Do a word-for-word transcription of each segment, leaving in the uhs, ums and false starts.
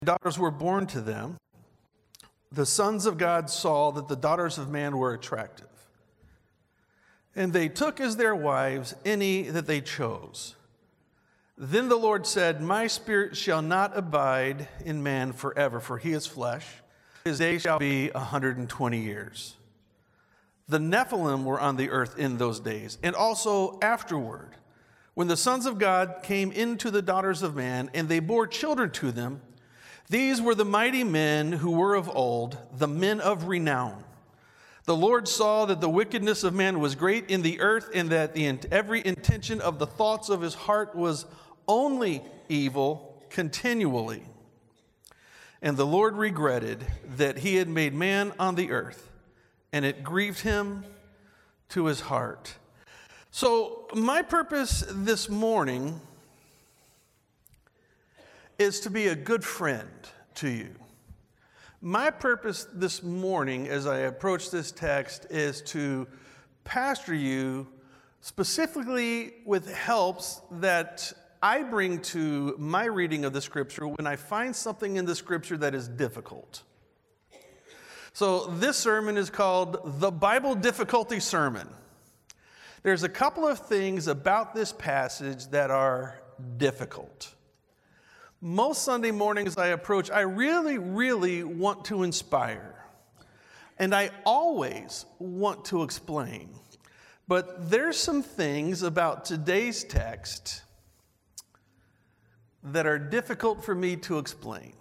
daughters were born to them, the sons of God saw that the daughters of man were attractive, and they took as their wives any that they chose. Then the Lord said, My spirit shall not abide in man forever, for he is flesh. His days shall be a hundred and twenty years. The Nephilim were on the earth in those days, and also afterward, when the sons of God came into the daughters of man, and they bore children to them. These were the mighty men who were of old, the men of renown. The Lord saw that the wickedness of man was great in the earth, and that the, every intention of the thoughts of his heart was only evil continually. And the Lord regretted that he had made man on the earth, and it grieved him to his heart. So my purpose this morning is to be a good friend to you. My purpose this morning as I approach this text is to pastor you specifically with helps that I bring to my reading of the scripture when I find something in the scripture that is difficult. So this sermon is called the Bible Difficulty Sermon. There's a couple of things about this passage that are difficult. Most Sunday mornings I approach, I really, really want to inspire. And I always want to explain. But there's some things about today's text that are difficult for me to explain.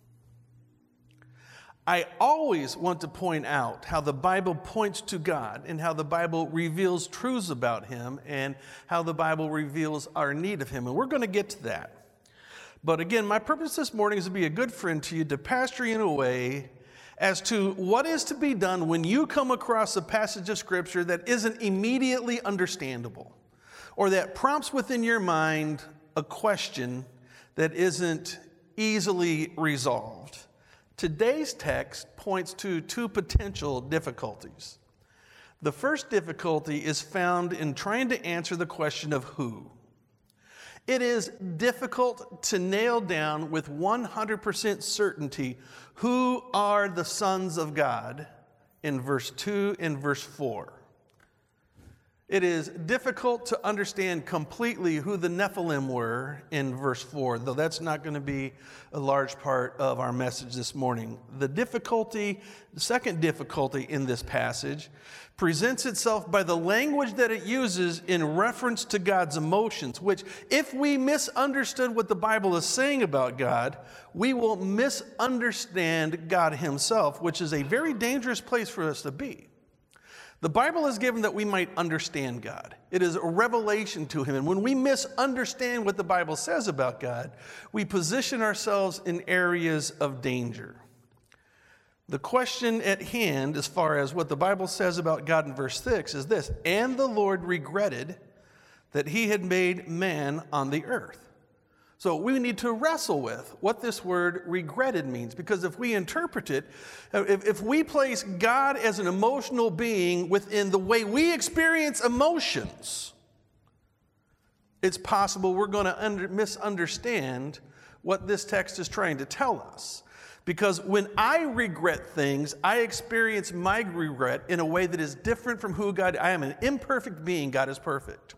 I always want to point out how the Bible points to God and how the Bible reveals truths about Him and how the Bible reveals our need of Him. And we're going to get to that. But again, my purpose this morning is to be a good friend to you, to pastor you in a way as to what is to be done when you come across a passage of Scripture that isn't immediately understandable or that prompts within your mind a question that isn't easily resolved. Today's text points to two potential difficulties. The first difficulty is found in trying to answer the question of who. It is difficult to nail down with one hundred percent certainty who are the sons of God in verse two and verse four. It is difficult to understand completely who the Nephilim were in verse four, though that's not going to be a large part of our message this morning. The difficulty, the second difficulty in this passage presents itself by the language that it uses in reference to God's emotions, which if we misunderstood what the Bible is saying about God, we will misunderstand God Himself, which is a very dangerous place for us to be. The Bible is given that we might understand God. It is a revelation to Him. And when we misunderstand what the Bible says about God, we position ourselves in areas of danger. The question at hand, as far as what the Bible says about God in verse six, is this: and the Lord regretted that He had made man on the earth. So we need to wrestle with what this word regretted means, because if we interpret it, if, if we place God as an emotional being within the way we experience emotions, it's possible we're going to under, misunderstand what this text is trying to tell us. Because when I regret things, I experience my regret in a way that is different from who God is. I am an imperfect being. God is perfect.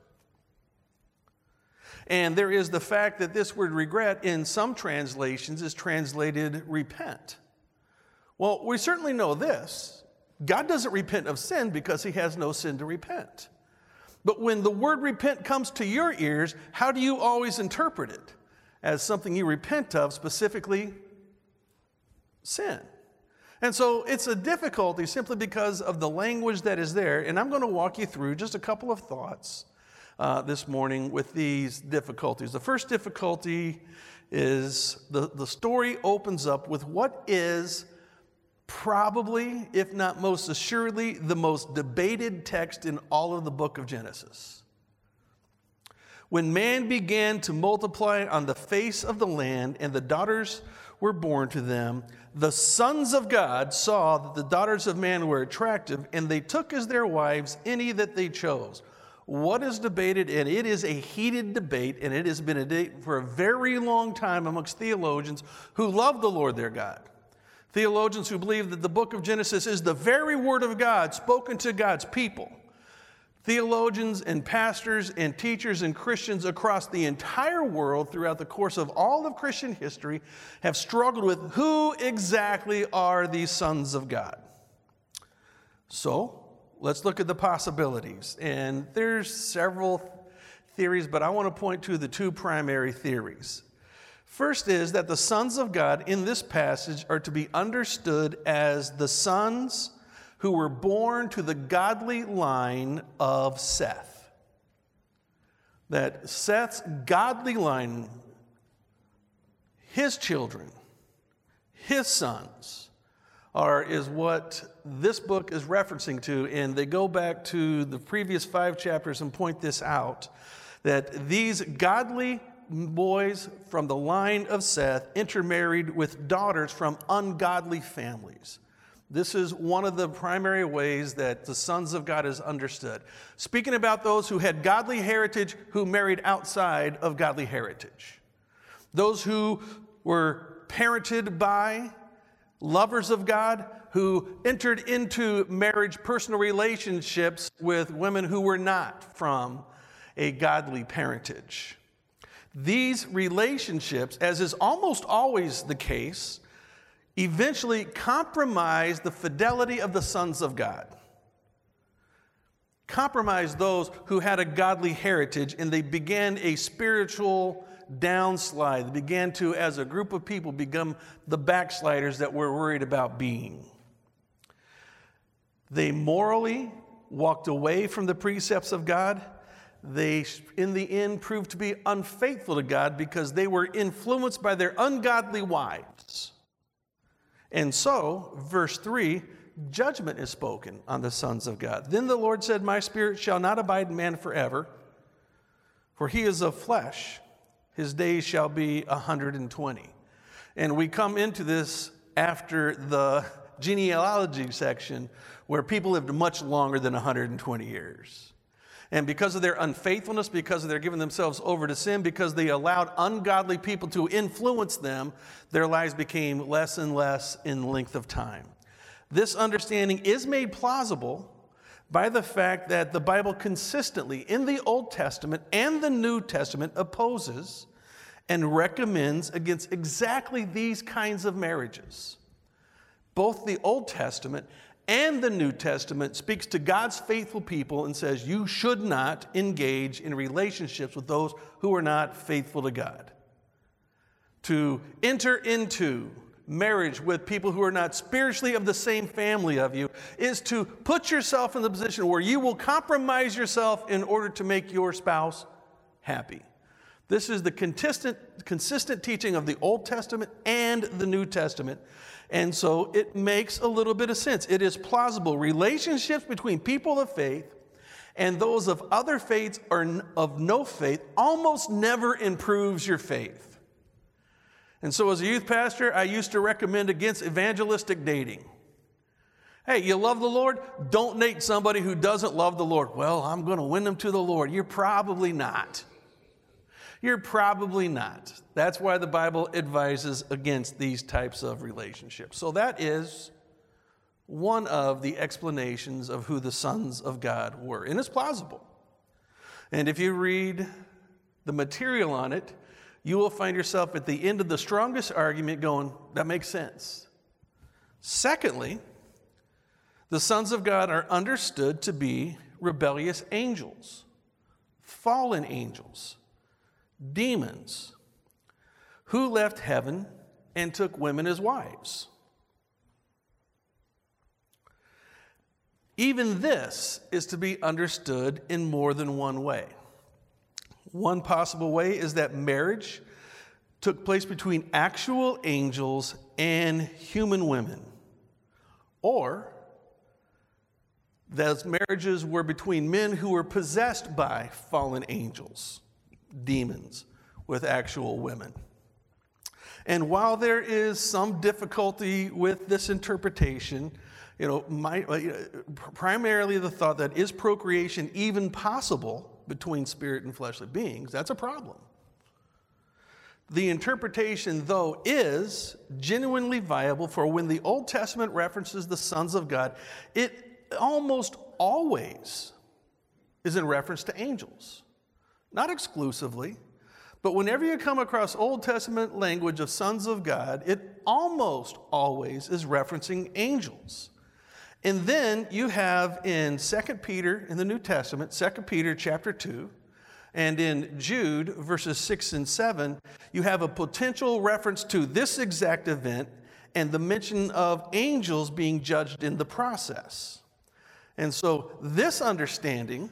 And there is the fact that this word regret in some translations is translated repent. Well, we certainly know this. God doesn't repent of sin because He has no sin to repent. But when the word repent comes to your ears, how do you always interpret it? As something you repent of, specifically sin. And so it's a difficulty simply because of the language that is there. And I'm going to walk you through just a couple of thoughts Uh, this morning with these difficulties. The first difficulty is the, the story opens up with what is probably, if not most assuredly, the most debated text in all of the book of Genesis. When man began to multiply on the face of the land and the daughters were born to them, the sons of God saw that the daughters of man were attractive, and they took as their wives any that they chose. What is debated, and it is a heated debate, and it has been a debate for a very long time amongst theologians who love the Lord their God. Theologians who believe that the book of Genesis is the very word of God spoken to God's people. Theologians and pastors and teachers and Christians across the entire world throughout the course of all of Christian history have struggled with who exactly are these sons of God. So, let's look at the possibilities. And there's several theories, but I want to point to the two primary theories. First is that the sons of God in this passage are to be understood as the sons who were born to the godly line of Seth. That Seth's godly line, his children, his sons, are is what this book is referencing to, and they go back to the previous five chapters and point this out, that these godly boys from the line of Seth intermarried with daughters from ungodly families. This is one of the primary ways that the sons of God is understood. Speaking about those who had godly heritage who married outside of godly heritage. Those who were parented by lovers of God who entered into marriage, personal relationships with women who were not from a godly parentage. These relationships, as is almost always the case, eventually compromise the fidelity of the sons of God. Compromise those who had a godly heritage, and they began a spiritual downslide. They began to, as a group of people, become the backsliders that we're worried about being. They morally walked away from the precepts of God. They, in the end, proved to be unfaithful to God because they were influenced by their ungodly wives. And so, verse three, judgment is spoken on the sons of God. Then the Lord said, my spirit shall not abide in man forever, for he is of flesh. His days shall be one hundred twenty. And we come into this after the genealogy section where people lived much longer than one hundred twenty years. And because of their unfaithfulness, because of their giving themselves over to sin, because they allowed ungodly people to influence them, their lives became less and less in length of time. This understanding is made plausible by the fact that the Bible consistently, in the Old Testament and the New Testament, opposes and recommends against exactly these kinds of marriages. Both the Old Testament and the New Testament speaks to God's faithful people and says you should not engage in relationships with those who are not faithful to God. To enter into marriage with people who are not spiritually of the same family of you is to put yourself in the position where you will compromise yourself in order to make your spouse happy. This is the consistent, consistent teaching of the Old Testament and the New Testament. And so it makes a little bit of sense. It is plausible. Relationships between people of faith and those of other faiths or of no faith almost never improves your faith. And so as a youth pastor, I used to recommend against evangelistic dating. Hey, you love the Lord? Don't date somebody who doesn't love the Lord. Well, I'm going to win them to the Lord. You're probably not. You're probably not. That's why the Bible advises against these types of relationships. So that is one of the explanations of who the sons of God were. And it's plausible. And if you read the material on it, you will find yourself at the end of the strongest argument going, that makes sense. Secondly, the sons of God are understood to be rebellious angels, fallen angels, demons, who left heaven and took women as wives. Even this is to be understood in more than one way. One possible way is that marriage took place between actual angels and human women, or those marriages were between men who were possessed by fallen angels, demons, with actual women. And while there is some difficulty with this interpretation, You know, my, uh, primarily the thought that is procreation even possible between spirit and fleshly beings, that's a problem. The interpretation, though, is genuinely viable, for when the Old Testament references the sons of God, it almost always is in reference to angels. Not exclusively, but whenever you come across Old Testament language of sons of God, it almost always is referencing angels. And then you have in Second Peter in the New Testament, Second Peter chapter two, and in Jude verses six and seven, you have a potential reference to this exact event and the mention of angels being judged in the process. And so this understanding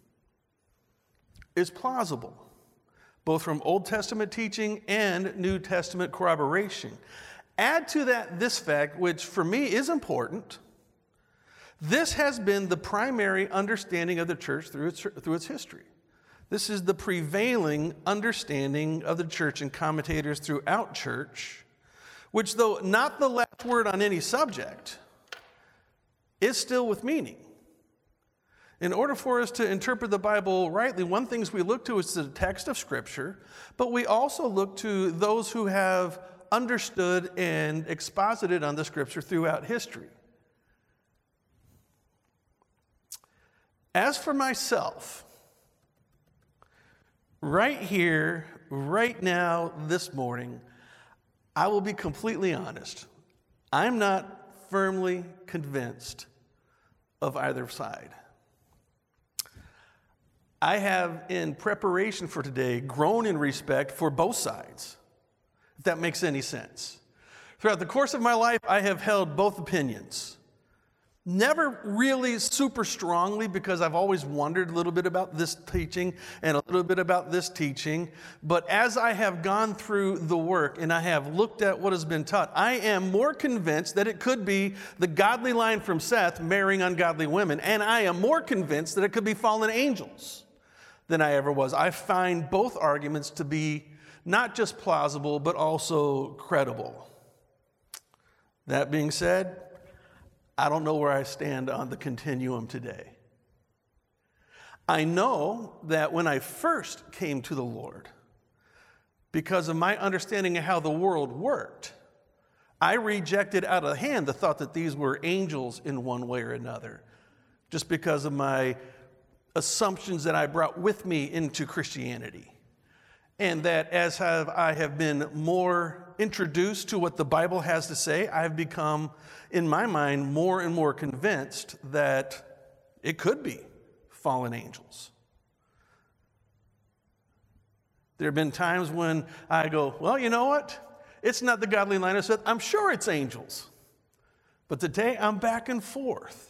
is plausible, both from Old Testament teaching and New Testament corroboration. Add to that this fact, which for me is important. This has been the primary understanding of the church through its, through its history. This is the prevailing understanding of the church and commentators throughout church, which, though not the last word on any subject, is still with meaning. In order for us to interpret the Bible rightly, one thing we look to is the text of Scripture, but we also look to those who have understood and exposited on the Scripture throughout history. As for myself, right here, right now, this morning, I will be completely honest. I'm not firmly convinced of either side. I have, in preparation for today, grown in respect for both sides, if that makes any sense. Throughout the course of my life, I have held both opinions. Never really super strongly, because I've always wondered a little bit about this teaching and a little bit about this teaching. But as I have gone through the work and I have looked at what has been taught, I am more convinced that it could be the godly line from Seth marrying ungodly women. And I am more convinced that it could be fallen angels than I ever was. I find both arguments to be not just plausible, but also credible. That being said, I don't know where I stand on the continuum today. I know that when I first came to the Lord, because of my understanding of how the world worked, I rejected out of hand the thought that these were angels in one way or another, just because of my assumptions that I brought with me into Christianity. And that as have, I have been more introduced to what the Bible has to say, I have become, in my mind, more and more convinced that it could be fallen angels. There have been times when I go, well, you know what? It's not the godly line of Seth. I'm sure it's angels. But today I'm back and forth.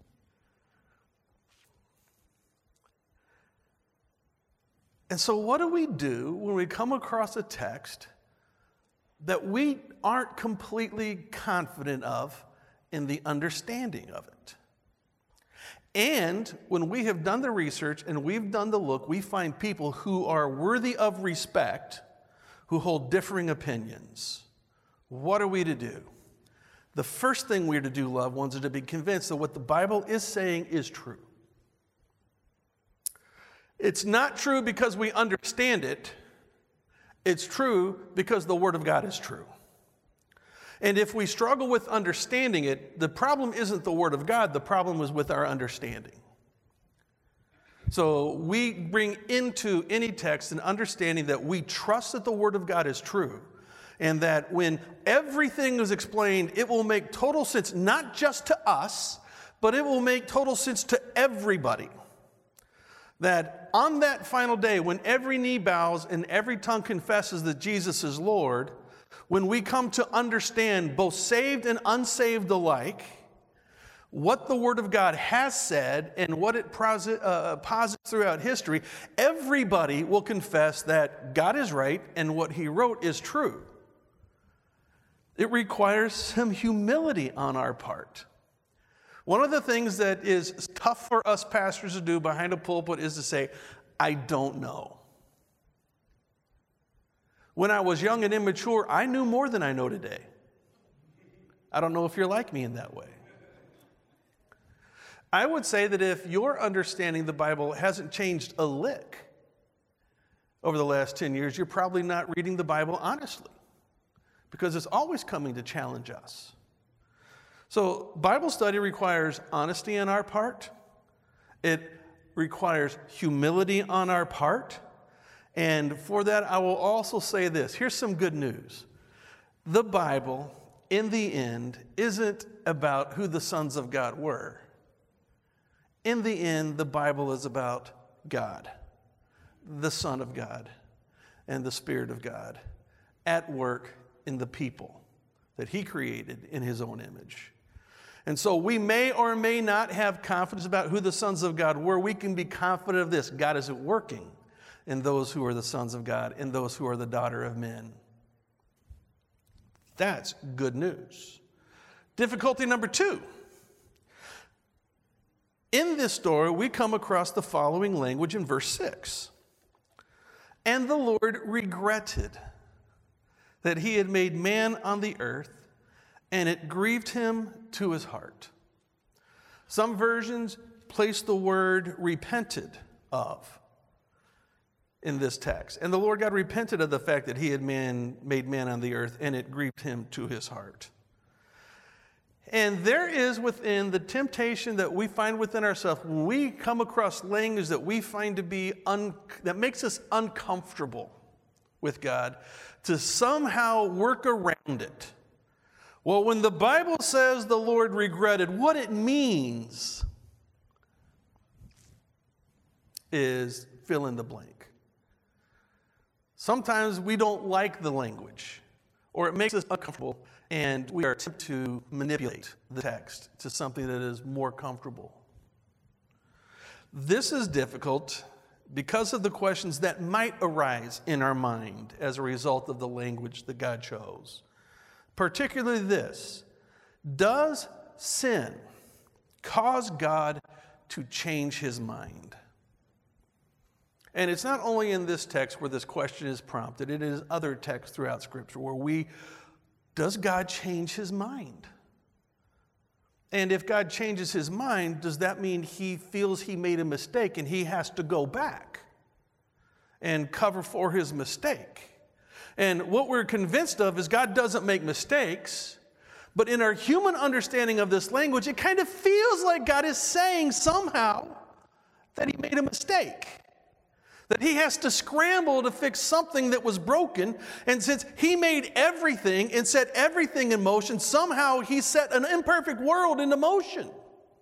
And so what do we do when we come across a text that we aren't completely confident of in the understanding of it? And when we have done the research and we've done the look, we find people who are worthy of respect, who hold differing opinions. What are we to do? The first thing we're to do, loved ones, is to be convinced that what the Bible is saying is true. It's not true because we understand it. It's true because the Word of God is true. And if we struggle with understanding it, the problem isn't the Word of God. The problem is with our understanding. So we bring into any text an understanding that we trust that the Word of God is true, and that when everything is explained, it will make total sense, not just to us, but it will make total sense to everybody. That on that final day, when every knee bows and every tongue confesses that Jesus is Lord, when we come to understand, both saved and unsaved alike, what the Word of God has said and what it posit, uh, posits throughout history, everybody will confess that God is right and what He wrote is true. It requires some humility on our part. One of the things that is tough for us pastors to do behind a pulpit is to say, I don't know. When I was young and immature, I knew more than I know today. I don't know if you're like me in that way. I would say that if your understanding of the Bible hasn't changed a lick over the last ten years, you're probably not reading the Bible honestly, because it's always coming to challenge us. So Bible study requires honesty on our part. It requires humility on our part. And for that, I will also say this. Here's some good news. The Bible, in the end, isn't about who the sons of God were. In the end, the Bible is about God, the Son of God, and the Spirit of God at work in the people that He created in His own image. And so we may or may not have confidence about who the sons of God were. We can be confident of this. God is working in those who are the sons of God, in those who are the daughter of men. That's good news. Difficulty number two. In this story, we come across the following language in verse six. And the Lord regretted that He had made man on the earth, and it grieved Him to His heart. Some versions place the word repented of in this text. And the Lord God repented of the fact that He had man, made man on the earth, and it grieved Him to His heart. And there is within the temptation that we find within ourselves, when we come across language that we find to be, un, that makes us uncomfortable with God, to somehow work around it. Well, when the Bible says the Lord regretted, what it means is fill in the blank. Sometimes we don't like the language, or it makes us uncomfortable, and we are tempted to manipulate the text to something that is more comfortable. This is difficult because of the questions that might arise in our mind as a result of the language that God chose. Particularly this: does sin cause God to change His mind? And it's not only in this text where this question is prompted, it is other texts throughout Scripture where we, does God change His mind? And if God changes His mind, does that mean He feels He made a mistake and He has to go back and cover for His mistake? And what we're convinced of is God doesn't make mistakes, but in our human understanding of this language, it kind of feels like God is saying somehow that He made a mistake, that He has to scramble to fix something that was broken. And since He made everything and set everything in motion, somehow He set an imperfect world into motion.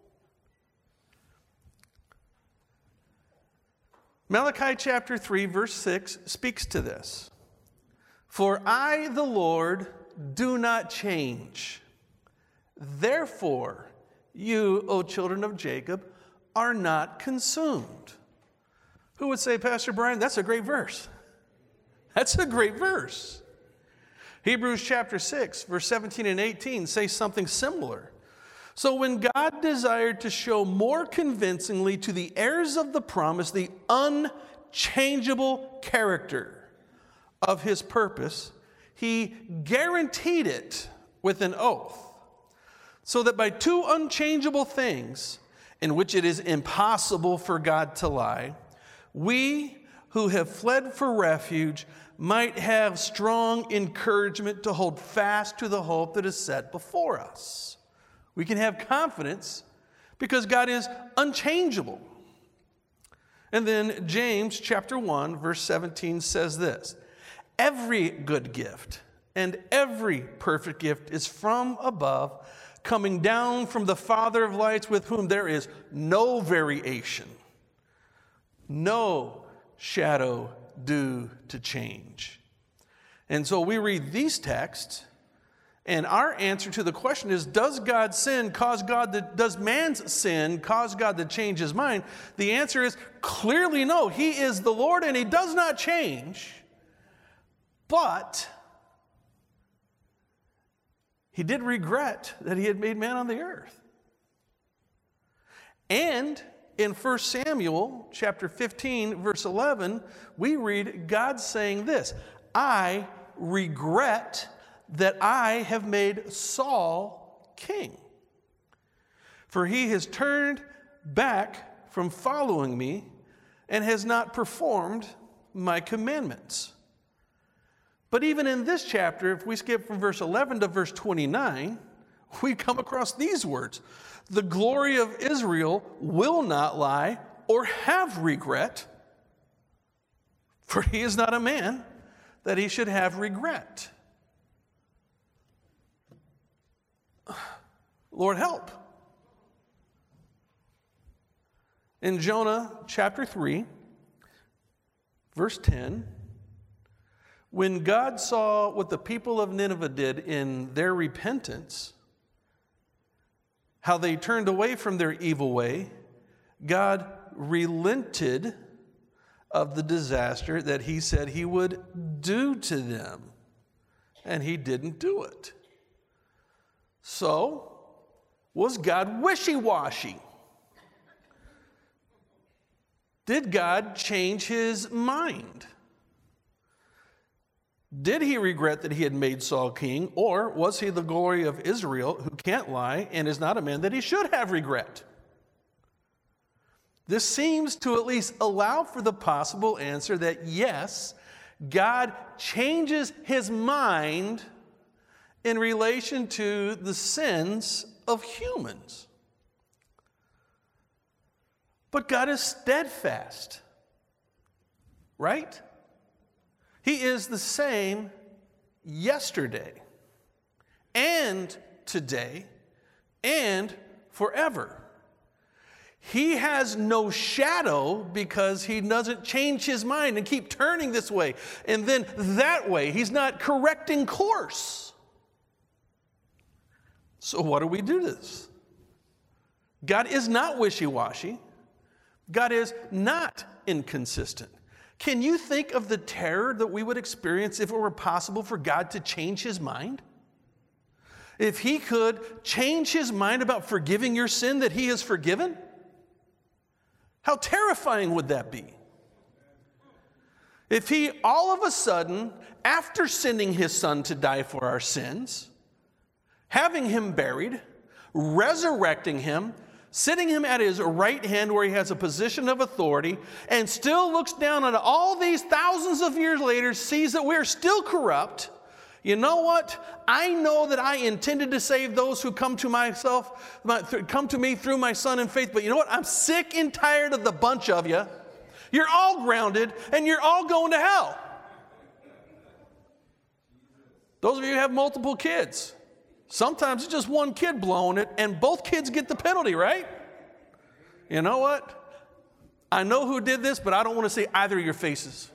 Malachi chapter three, verse six speaks to this. For I, the Lord, do not change. Therefore, you, O children of Jacob, are not consumed. Who would say, Pastor Brian, that's a great verse? That's a great verse. Hebrews chapter six, verse seventeen and eighteen say something similar. So when God desired to show more convincingly to the heirs of the promise the unchangeable character of His purpose, He guaranteed it with an oath, so that by two unchangeable things in which it is impossible for God to lie, we who have fled for refuge might have strong encouragement to hold fast to the hope that is set before us. We can have confidence because God is unchangeable. And then James chapter one, verse seventeen says this: every good gift and every perfect gift is from above, coming down from the Father of lights, with whom there is no variation, no shadow due to change. And so we read these texts, and our answer to the question is, does God's sin cause God to, does man's sin cause God to change His mind? The answer is clearly no. He is the Lord and He does not change. But He did regret that He had made man on the earth. And in First Samuel chapter fifteen, verse eleven, we read God saying this: I regret that I have made Saul king, for he has turned back from following me and has not performed my commandments. But even in this chapter, if we skip from verse eleven to verse twenty-nine, we come across these words. The glory of Israel will not lie or have regret, for he is not a man that he should have regret. Lord, help. In Jonah chapter three, verse ten, when God saw what the people of Nineveh did in their repentance, how they turned away from their evil way, God relented of the disaster that he said he would do to them. And he didn't do it. So, was God wishy-washy? Did God change his mind? Did he regret that he had made Saul king, or was he the glory of Israel who can't lie and is not a man that he should have regret? This seems to at least allow for the possible answer that yes, God changes his mind in relation to the sins of humans. But God is steadfast, right? He is the same yesterday and today and forever. He has no shadow because he doesn't change his mind and keep turning this way and then that way. He's not correcting course. So what do we do to this? God is not wishy-washy. God is not inconsistent. Can you think of the terror that we would experience if it were possible for God to change his mind? If he could change his mind about forgiving your sin that he has forgiven? How terrifying would that be? If he all of a sudden, after sending his son to die for our sins, having him buried, resurrecting him, sitting him at his right hand where he has a position of authority, and still looks down on all these thousands of years later, sees that we're still corrupt. You know what? I know that I intended to save those who come to myself, come to me through my son in faith, but you know what? I'm sick and tired of the bunch of you. You're all grounded, and you're all going to hell. Those of you who have multiple kids, sometimes it's just one kid blowing it, and both kids get the penalty, right? You know what? I know who did this, but I don't want to see either of your faces.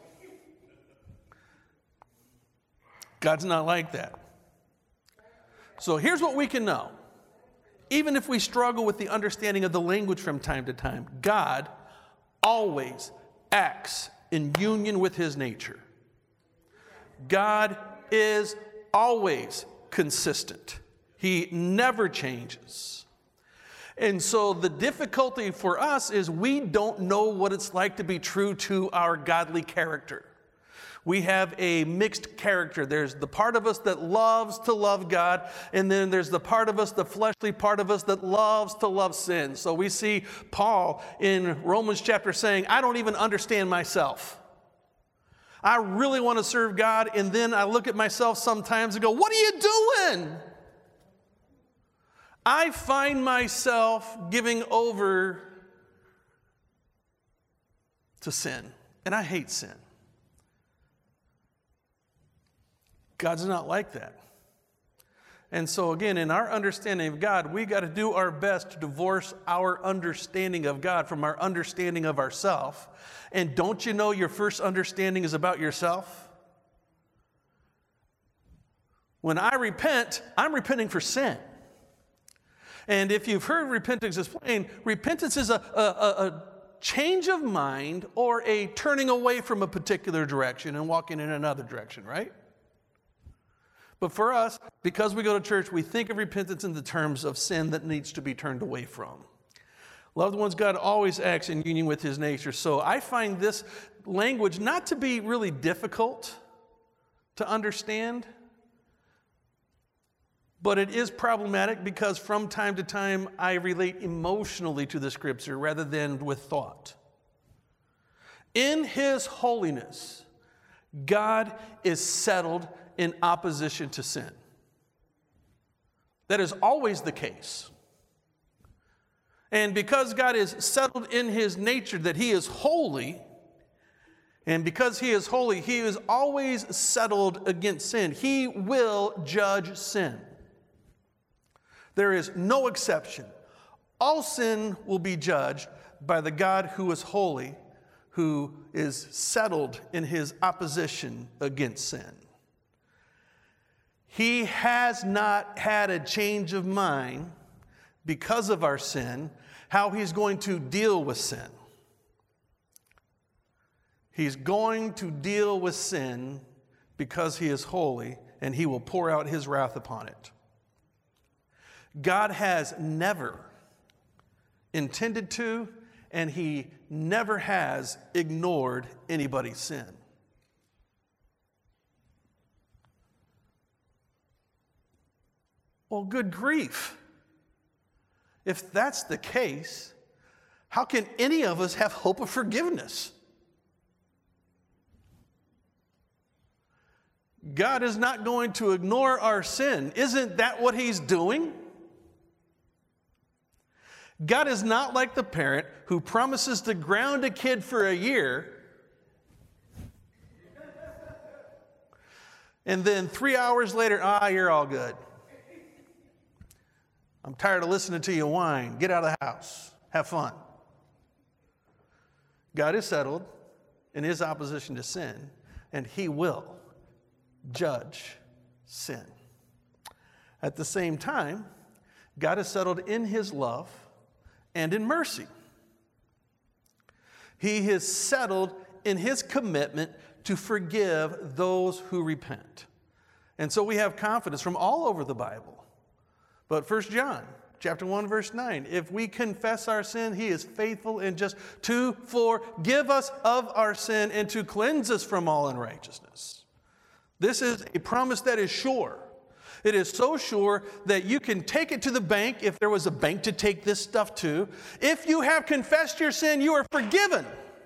God's not like that. So here's what we can know. Even if we struggle with the understanding of the language from time to time, God always acts in union with his nature. God is always consistent. He never changes. And so the difficulty for us is we don't know what it's like to be true to our godly character. We have a mixed character. There's the part of us that loves to love God, and then there's the part of us, the fleshly part of us, that loves to love sin. So we see Paul in Romans chapter saying, I don't even understand myself. I really want to serve God, and then I look at myself sometimes and go, what are you doing? I find myself giving over to sin, and I hate sin. God's not like that. And so again, in our understanding of God, we got to do our best to divorce our understanding of God from our understanding of ourselves. And don't you know your first understanding is about yourself? When I repent, I'm repenting for sin. And if you've heard repentance explained, repentance is a, a, a change of mind or a turning away from a particular direction and walking in another direction, right? But for us, because we go to church, we think of repentance in the terms of sin that needs to be turned away from. Loved ones, God always acts in union with his nature. So I find this language not to be really difficult to understand, But it is problematic because from time to time I relate emotionally to the scripture rather than with thought. In his holiness, God is settled in opposition to sin. That is always the case. And because God is settled in his nature that he is holy, and because he is holy, he is always settled against sin. He will judge sin. There is no exception. All sin will be judged by the God who is holy, who is settled in his opposition against sin. He has not had a change of mind because of our sin, how he's going to deal with sin. He's going to deal with sin because he is holy, and he will pour out his wrath upon it. God has never intended to, and he never has ignored anybody's sin. Well, good grief. If that's the case, how can any of us have hope of forgiveness? God is not going to ignore our sin. Isn't that what he's doing? God is not like the parent who promises to ground a kid for a year and then three hours later, ah, you're all good. I'm tired of listening to you whine. Get out of the house. Have fun. God is settled in his opposition to sin, and he will judge sin. At the same time, God is settled in his love and in mercy. He is settled in his commitment to forgive those who repent. And so we have confidence from all over the Bible. But First John chapter one, verse nine, if we confess our sin, he is faithful and just to forgive us of our sin and to cleanse us from all unrighteousness. This is a promise that is sure. It is so sure that you can take it to the bank if there was a bank to take this stuff to. If you have confessed your sin, you are forgiven.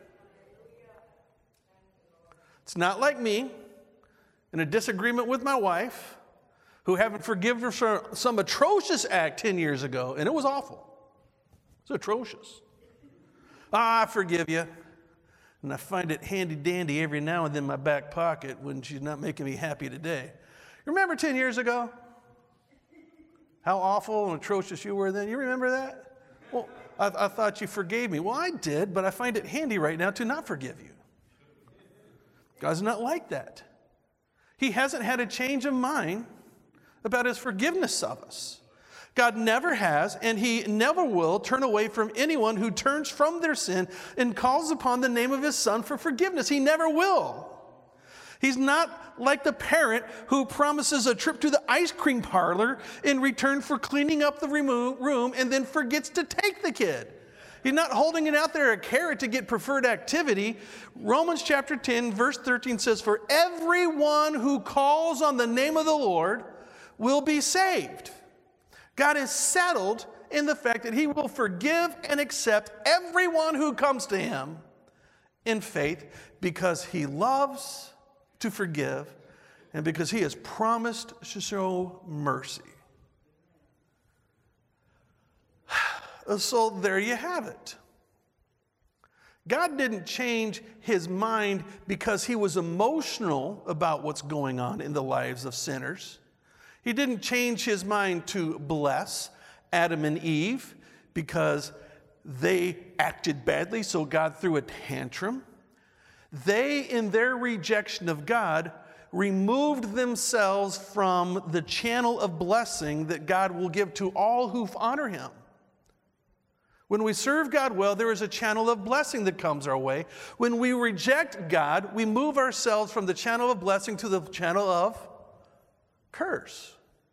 It's not like me in a disagreement with my wife who haven't forgiven her for some atrocious act ten years ago, and it was awful. It's atrocious. Ah, I forgive you. And I find it handy-dandy every now and then in my back pocket when she's not making me happy today. Remember ten years ago? How awful and atrocious you were then? You remember that? Well, I, I thought you forgave me. Well, I did, but I find it handy right now to not forgive you. God's not like that. He hasn't had a change of mind about his forgiveness of us. God never has, and he never will turn away from anyone who turns from their sin and calls upon the name of his Son for forgiveness. He never will. He's not like the parent who promises a trip to the ice cream parlor in return for cleaning up the room and then forgets to take the kid. He's not holding it out there a carrot to get preferred activity. Romans chapter ten, verse thirteen says, for everyone who calls on the name of the Lord will be saved. God is settled in the fact that he will forgive and accept everyone who comes to him in faith because he loves to forgive and because he has promised to show mercy. So there you have it. God didn't change his mind because he was emotional about what's going on in the lives of sinners. He didn't change his mind to bless Adam and Eve because they acted badly, so God threw a tantrum. They, in their rejection of God, removed themselves from the channel of blessing that God will give to all who honor him. When we serve God well, there is a channel of blessing that comes our way. When we reject God, we move ourselves from the channel of blessing to the channel of curse.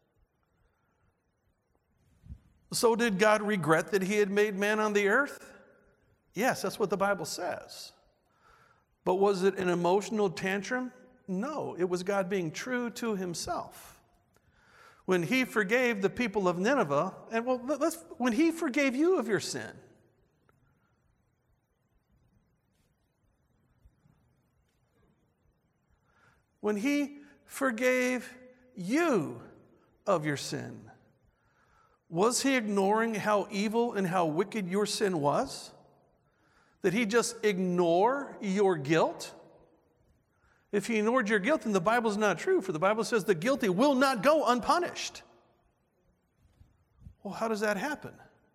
So did God regret that he had made man on the earth? Yes, that's what the Bible says. But was it an emotional tantrum? No, it was God being true to himself. When he forgave the people of Nineveh, and well, let's, when he forgave you of your sin. When he forgave you of your sin, was he ignoring how evil and how wicked your sin was? Did he just ignore your guilt? If he ignored your guilt, then the Bible's not true, for the Bible says the guilty will not go unpunished. Well, how does that happen?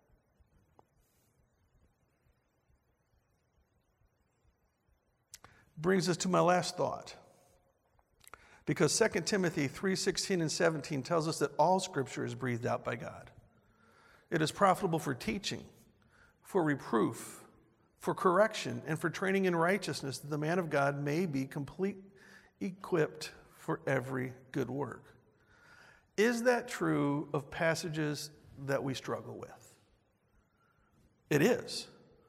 Brings us to my last thought. Because Second Timothy three sixteen and seventeen tells us that all Scripture is breathed out by God. It is profitable for teaching, for reproof, for correction, and for training in righteousness, that the man of God may be complete, equipped for every good work. Is that true of passages that we struggle with? It is.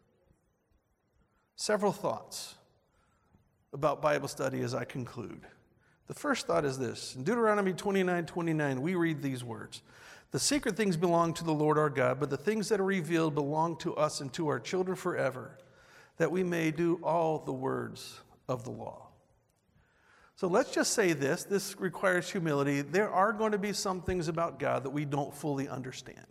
Several thoughts about Bible study as I conclude. The first thought is this. In Deuteronomy twenty-nine twenty-nine, we read these words. The secret things belong to the Lord our God, but the things that are revealed belong to us and to our children forever, that we may do all the words of the law. So let's just say this. This requires humility. There are going to be some things about God that we don't fully understand.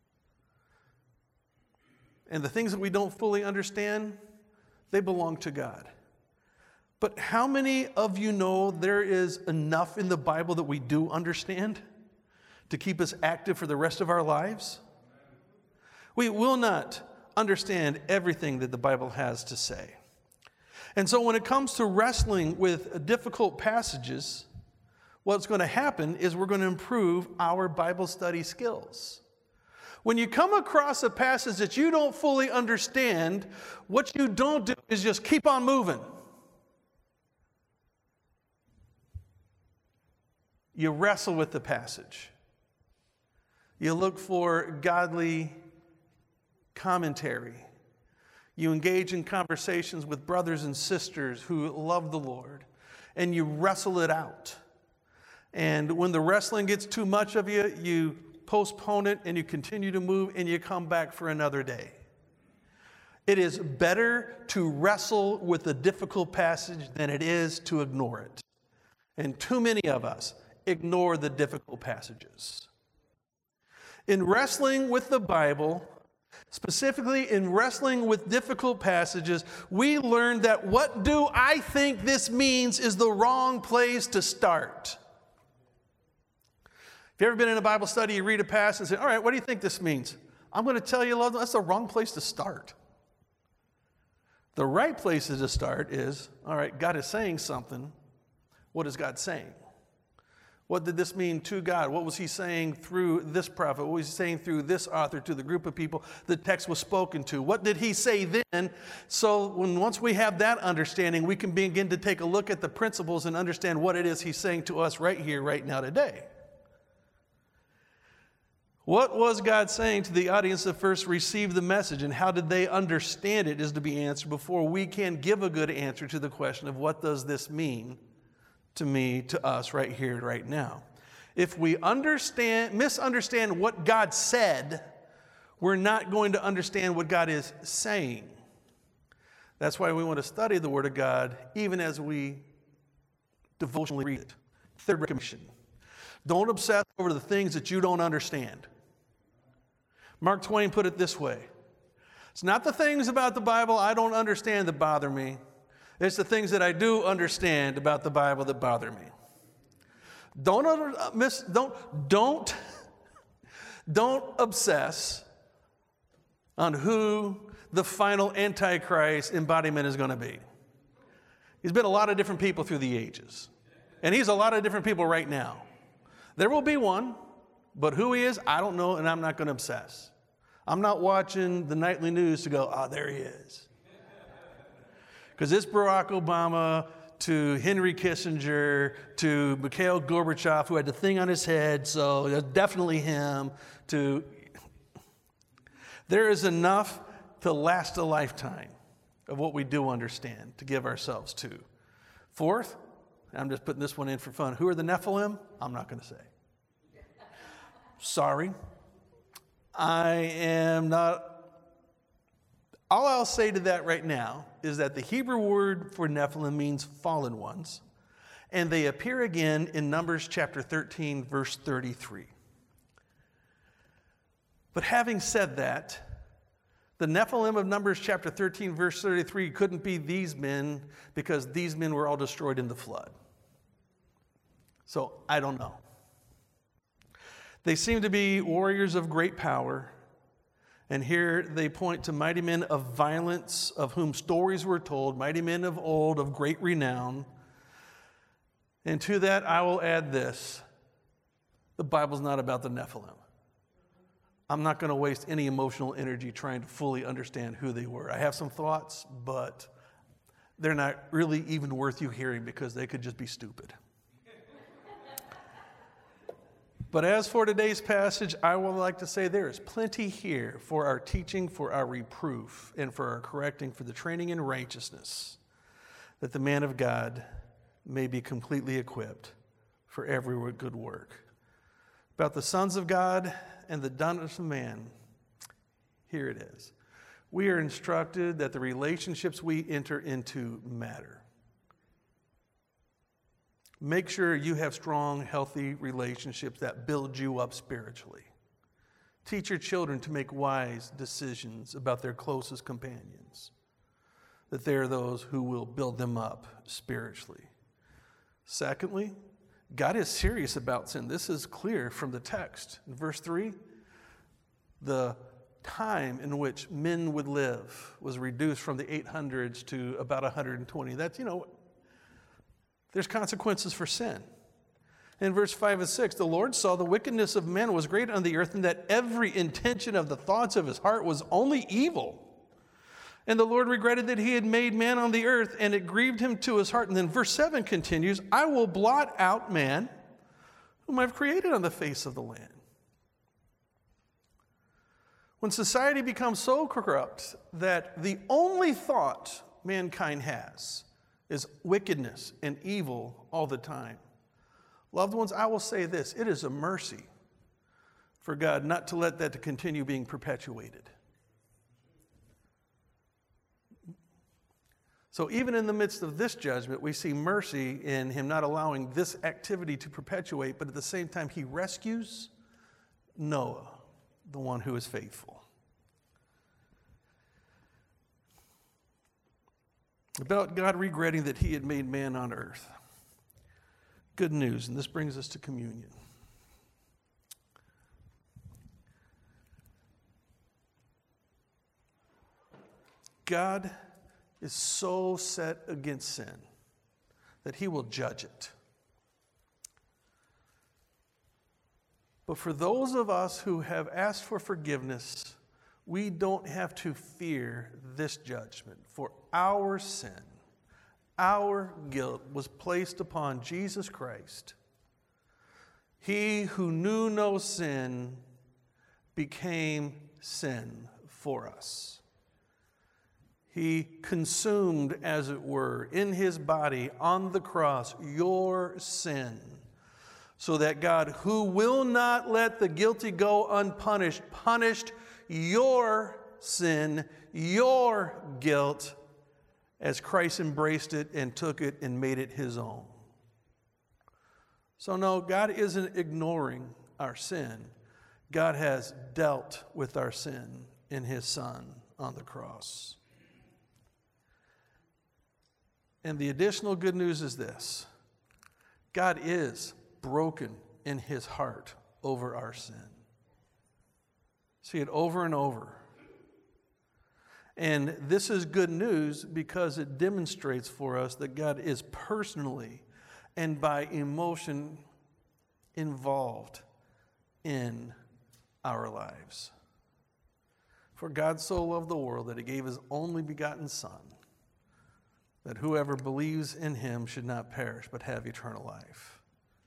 And the things that we don't fully understand, they belong to God. But how many of you know there is enough in the Bible that we do understand to keep us active for the rest of our lives? We will not understand everything that the Bible has to say. And so when it comes to wrestling with difficult passages, what's going to happen is we're going to improve our Bible study skills. When you come across a passage that you don't fully understand, what you don't do is just keep on moving. You wrestle with the passage. You look for godly commentary. You engage in conversations with brothers and sisters who love the Lord, and you wrestle it out. And when the wrestling gets too much of you, you postpone it and you continue to move and you come back for another day. It is better to wrestle with a difficult passage than it is to ignore it. And too many of us ignore the difficult passages. In wrestling with the Bible, specifically in wrestling with difficult passages, we learn that what do I think this means is the wrong place to start. If you've ever been in a Bible study, you read a passage and say, all right, what do you think this means? I'm going to tell you, love, that's the wrong place to start. The right place to start is, all right, God is saying something. What is God saying? What did this mean to God? What was he saying through this prophet? What was he saying through this author to the group of people the text was spoken to? What did he say then? So when once we have that understanding, we can begin to take a look at the principles and understand what it is he's saying to us right here, right now, today. What was God saying to the audience that first received the message, and how did they understand it is to be answered before we can give a good answer to the question of what does this mean to me, to us, right here, right now. If we understand, misunderstand what God said, we're not going to understand what God is saying. That's why we want to study the Word of God, even as we devotionally read it. Third recommendation: don't obsess over the things that you don't understand. Mark Twain put it this way: it's not the things about the Bible I don't understand that bother me. It's the things that I do understand about the Bible that bother me. Don't uh, miss, don't, don't, don't obsess on who the final Antichrist embodiment is going to be. He's been a lot of different people through the ages. And he's a lot of different people right now. There will be one, but who he is, I don't know, and I'm not going to obsess. I'm not watching the nightly news to go, ah, oh, there he is. Because it's Barack Obama to Henry Kissinger to Mikhail Gorbachev, who had the thing on his head, so it's definitely him, to... There is enough to last a lifetime of what we do understand to give ourselves to. Fourth, I'm just putting this one in for fun. Who are the Nephilim? I'm not going to say. sorry. I am not. All I'll say to that right now is that the Hebrew word for Nephilim means fallen ones, and they appear again in Numbers chapter thirteen, verse thirty-three. But having said that, the Nephilim of Numbers chapter thirteen, verse thirty-three couldn't be these men because these men were all destroyed in the flood. So I don't know. They seem to be warriors of great power. And here they point to mighty men of violence, of whom stories were told, mighty men of old, of great renown. And to that I will add this. The Bible's not about the Nephilim. I'm not going to waste any emotional energy trying to fully understand who they were. I have some thoughts, but they're not really even worth you hearing because they could just be stupid. But as for today's passage, I would like to say there is plenty here for our teaching, for our reproof, and for our correcting, for the training in righteousness, that the man of God may be completely equipped for every good work. About the sons of God and the daughters of man, here it is. We are instructed that the relationships we enter into matter. Make sure you have strong, healthy relationships that build you up spiritually. Teach your children to make wise decisions about their closest companions, that they are those who will build them up spiritually. Secondly, God is serious about sin. This is clear from the text. In verse three, the time in which men would live was reduced from the eight hundreds to about one hundred twenty. That's, you know, there's consequences for sin. In verse five and six, the Lord saw the wickedness of men was great on the earth, and that every intention of the thoughts of his heart was only evil. And the Lord regretted that he had made man on the earth, and it grieved him to his heart. And then verse seven continues, I will blot out man, whom I've created on the face of the land. When society becomes so corrupt that the only thought mankind has is wickedness and evil all the time, loved ones, I will say this, it is a mercy for God not to let that to continue being perpetuated. So even in the midst of this judgment, we see mercy in him not allowing this activity to perpetuate, but at the same time, he rescues Noah, the one who is faithful. About God regretting that he had made man on earth. Good news, and this brings us to communion. God is so set against sin that he will judge it. But for those of us who have asked for forgiveness, we don't have to fear this judgment, for our sin, our guilt was placed upon Jesus Christ. He who knew no sin became sin for us. He consumed, as it were, in his body on the cross, your sin, so that God, who will not let the guilty go unpunished, punished your sin, your guilt, as Christ embraced it and took it and made it his own. So no, God isn't ignoring our sin. God has dealt with our sin in his Son on the cross. And the additional good news is this. God is broken in his heart over our sin. See it over and over. And this is good news because it demonstrates for us that God is personally and by emotion involved in our lives. For God so loved the world that he gave his only begotten Son, that whoever believes in him should not perish but have eternal life.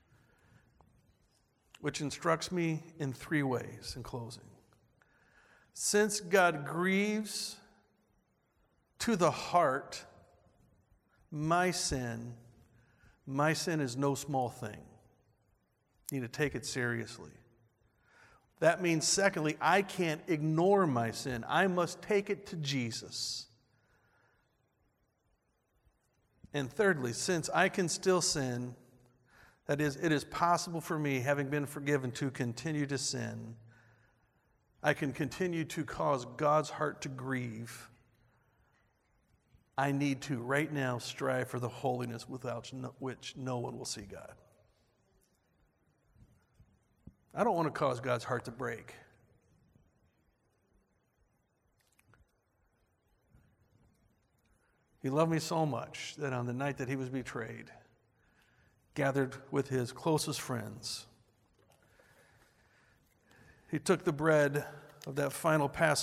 Which instructs me in three ways in closing. Since God grieves to the heart my sin, my sin is no small thing. You need to take it seriously. That means, secondly, I can't ignore my sin. I must take it to Jesus. And thirdly, since I can still sin, that is, it is possible for me, having been forgiven, to continue to sin. I can continue to cause God's heart to grieve. I need to, right now, strive for the holiness without no, which no one will see God. I don't want to cause God's heart to break. He loved me so much that on the night that he was betrayed, gathered with his closest friends, he took the bread of that final Passover